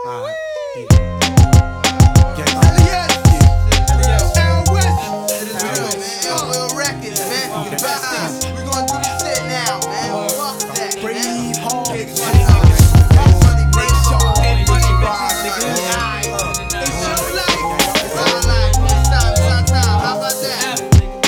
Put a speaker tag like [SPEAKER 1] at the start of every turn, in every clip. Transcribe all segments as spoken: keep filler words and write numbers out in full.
[SPEAKER 1] Alright. Yeah.
[SPEAKER 2] Elias. Al West. Oil Records, man. We gonna do this shit now, man. Fuck that, man.
[SPEAKER 1] Breathe hard.
[SPEAKER 2] It's your life. It's our life. It's time, it's our time. How about that?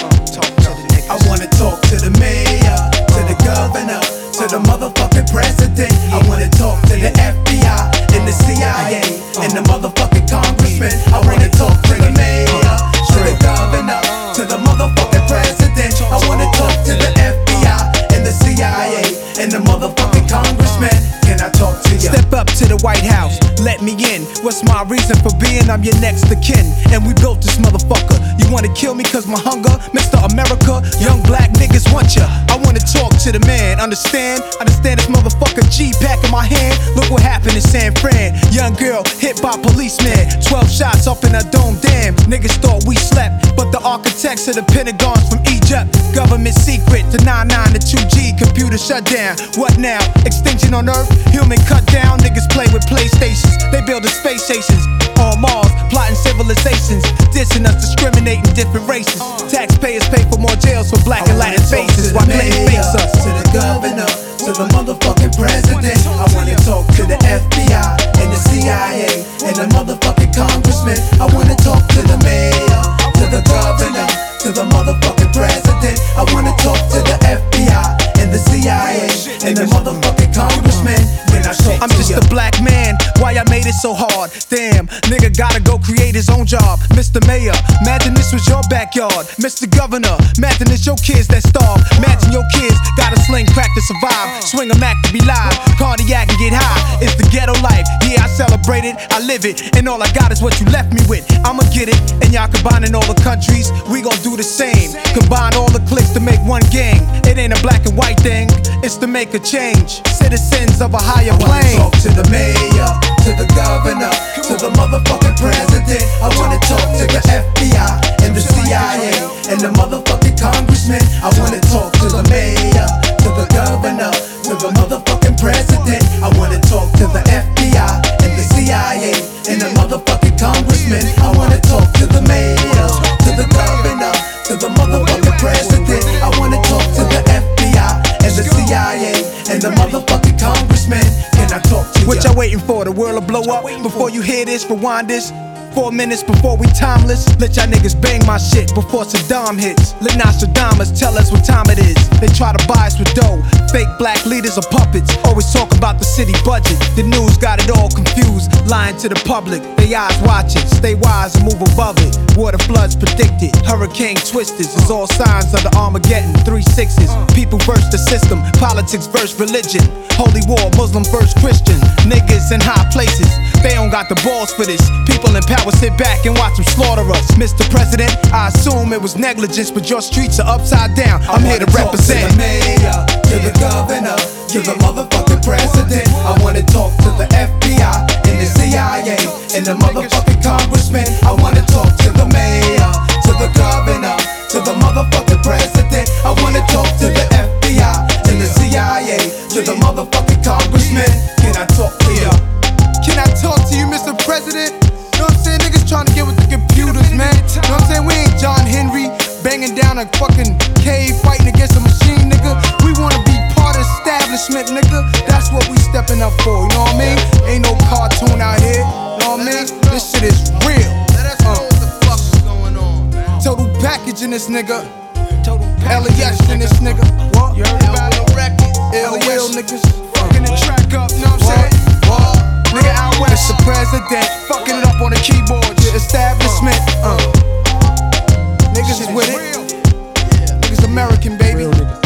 [SPEAKER 3] I wanna talk to the mayor, to the governor, to the motherfucking president. I wanna talk to the F B I and the C I A and the motherfucking congressman. I wanna talk to the mayor, to the governor, to the motherfucking president. I wanna talk to the F B I and the C I A and the motherfucking congressman. Can I talk to you?
[SPEAKER 4] Step up to the White House, let me in. What's my reason for being? I'm your next of kin. And we built this motherfucker. You wanna kill me cause my hunger? Mister America, young black niggas want ya. I wanna talk to the man, understand? Understand this motherfucker G-pack in my hand. Look what happened in San Fran. Young girl hit by policeman, twelve shots up in a dome. Damn, niggas thought we slept, but the architects of the Pentagons from Egypt. Government secret to nine nine to two G. Computer shut down. What now? Extinction on Earth? Human cut down. Niggas play with PlayStations. They building space stations on Mars, plotting civilizations, dissing us, discriminating different races. Taxpayers pay for more jails for black and Latin faces while they face us.
[SPEAKER 3] To the governor, to the motherfucking president. I wanna talk to the F B I and the C I A and the motherfucking congressman. I wanna talk to the mayor, to the governor, to the motherfucking president. I wanna talk to the F B I and the C I A and the motherfucking congressman. When I talk
[SPEAKER 4] I'm
[SPEAKER 3] to
[SPEAKER 4] just
[SPEAKER 3] you.
[SPEAKER 4] a black man, why I made it so hard? Damn, nigga gotta go create his own job. Mister Mayor, imagine this was your backyard. Mister Governor, imagine it's your kids that starve. Imagine your kids gotta sling crack to survive. Swing a Mac to be live, cardiac and get high. It's the ghetto life, yeah I celebrate it, I live it. And all I got is what you left me with. I'ma get it, and y'all combining all the countries, we gon' do the same. Combine all the cliques to make one gang. It ain't a black and white thing, it's to make a change. Citizens of a higher
[SPEAKER 3] I wanna
[SPEAKER 4] plane.
[SPEAKER 3] talk to the mayor, to the governor, to the motherfucking president. I wanna talk to the F B I and the C I A and the motherfucking congressman. I wanna talk to the mayor, to the governor, to the motherfucking president. I wanna talk to the F B I and the C I A and the motherfucking congressman. I wanna talk to the mayor, to the governor, to the motherfucking president. I wanna talk to the F B I and the C I A and the motherfucking congressman. Can I talk to you?
[SPEAKER 4] What y'all waiting for? The world will blow up before you hear this? Rewind this. Four minutes before we timeless. Let y'all niggas bang my shit before Saddam hits. Let Nostradamus tell us what time it is. They try to buy us with dough. Fake black leaders are puppets. Always talk about the city budget. The news got it all confused. Lying to the public. They eyes watching. Stay wise and move above it. Water floods predicted. Hurricane twisters. It's all signs of the Armageddon. Three sixes. People versus the system. Politics versus religion. Holy war. Muslim versus Christian. Niggas in high places. They don't got the balls for this. People in power sit back and watch them slaughter us. Mister President, I assume it was negligence, but your streets are upside down. I'm here to represent.
[SPEAKER 3] To the mayor, to the governor, to the motherfucking president. I wanna talk to the F B I and the C I A and the motherfucking congressman. I wanna talk to the mayor, to the governor, to the motherfucking president. I wanna talk to the F B I and the C I A, to the motherfucking congressman. Can I talk to you?
[SPEAKER 2] Can I talk to you, Mister President? Know what I'm saying? Niggas trying to get with the computers, man. Know what I'm saying? We ain't John Henry banging down a fucking cave fighting against a machine, nigga. We wanna be part of the establishment, nigga. That's what we stepping up for, you know what I mean? Ain't no cartoon out here, you know what I mean? This shit is real. Let us know what the fuck is going on, man. Total package in this nigga. Total Elias in this nigga. What? You heard about the records? Ill will niggas. Fucking the track up, you know what I'm saying? What? Nigga out west, the president, fucking it up on the keyboard, the establishment. Uh. Niggas is with it. Niggas American, baby.